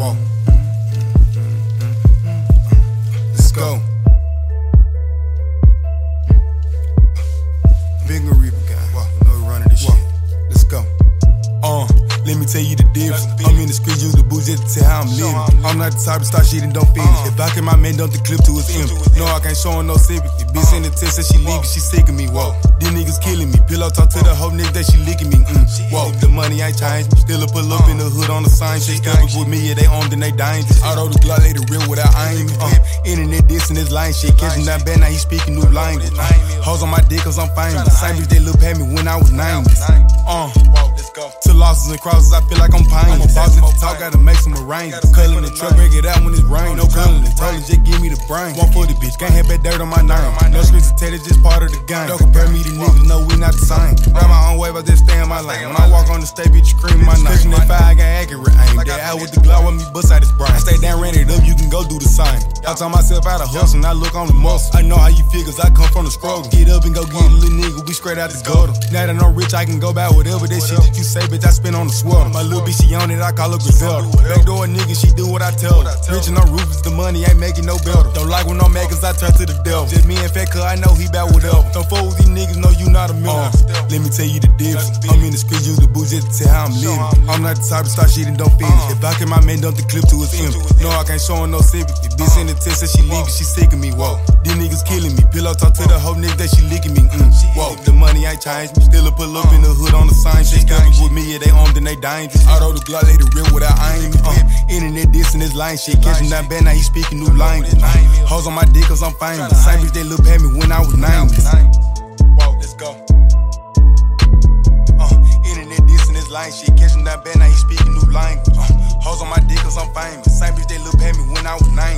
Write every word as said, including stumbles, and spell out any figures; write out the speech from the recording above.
Whoa. Let's go. Big Reaper guy. Whoa. No running this Whoa. Shit. Let's go. Uh, let me tell you the difference. I'm in the streets, use the booze just to tell how I'm living. I'm not the type to start shit and don't finish. If I can, my man dump the clip to his empty. No, I can't show her no sympathy. Bitch send the text that she leaving, she sick of me. Whoa, these niggas killing me. Pillow talk to the whole nigga that she licking me. Mm. Whoa, the money ain't changed. Still a pull up in the hood on the sign. Shit steppers with me, yeah, they owned and they dangerous. Auto the Glock, they the real without aiming. Uh, internet dissing this line shit. Catching that bad, now he speaking new language. Uh, hoes on my dick cause I'm famous. Same bitch they look at me when I was nameless. Uh, to losses and crosses, I feel like I'm painless. I'm a boss at the top, gotta make some arrangements. Culling the truck, break it out when it's rain. No culling it, told her just give me the brain. One for the bitch, can't have bad dirt on my name. No streets to tell it, just part of the game. Don't compare me to niggas, no, we not the same. Ride my own way, but just stay in my lane. When I walk on the stage, bitch, you scream my name. Pushing that fire, I got accurate aim. They out with the Glock, with me bust out his brain. I stay down, ran it up, you can go do the same. I taught myself how to hustle, and I look on the muscle. I know how you feel, cause I come from the struggle. Get up and go get a little nigga, we straight out the gutter. Now that I'm rich, I can go buy whatever that shit that you say, bitch, I spend on the sweater. My little bitch, she on it, I call her Griselda. Backdoor nigga, she do what I tell her. Rich and I'm ruthless, the money ain't making no better. Don't like when I'm mad, cause I turn to the devil. Just me and Fat, cause I know he bout whatever. Don't fool with these niggas, know you not a millionaire. Uh, let me tell you the difference. I'm in the streets, use the booze just to tell how I'm living. I'm not the type to start shit and don't finish. If I can, my man dump the clip to his empty. No, I can't show her no sympathy. Bitch send the text that she leaving, she sick of me. Whoa, these niggas killing me. Pillow talk to the whole nigga that she licking me. Mm. Whoa, the money ain't changed. Still a pull up in the hood on the sign. Shit steppers with me, yeah, they armed and they dangerous. Auto the Glock, they the real without aiming. Uh, internet dissing this line shit. Catching that bad, now he speaking new language. Uh, hoes on my dick cause I'm famous. Same bitch they look at me when I was nameless. Whoa, let's go. Uh, internet dissing this line shit. Catching that bad, now he speaking new language. Uh, hoes on my dick cause I'm famous. Same bitch they look at me when I was nameless.